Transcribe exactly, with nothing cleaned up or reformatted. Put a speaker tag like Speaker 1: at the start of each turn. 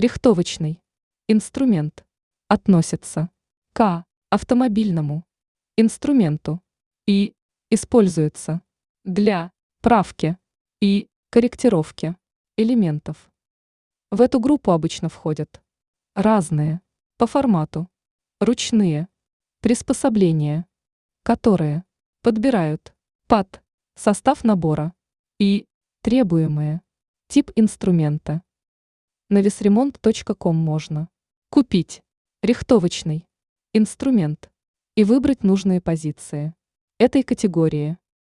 Speaker 1: Рихтовочный инструмент относится к автомобильному инструменту и используется для правки и корректировки элементов. В эту группу обычно входят разные по формату ручные приспособления, которые подбирают под состав набора и требуемые тип инструмента. На весремонт точка ком можно купить рихтовочный инструмент и выбрать нужные позиции этой категории.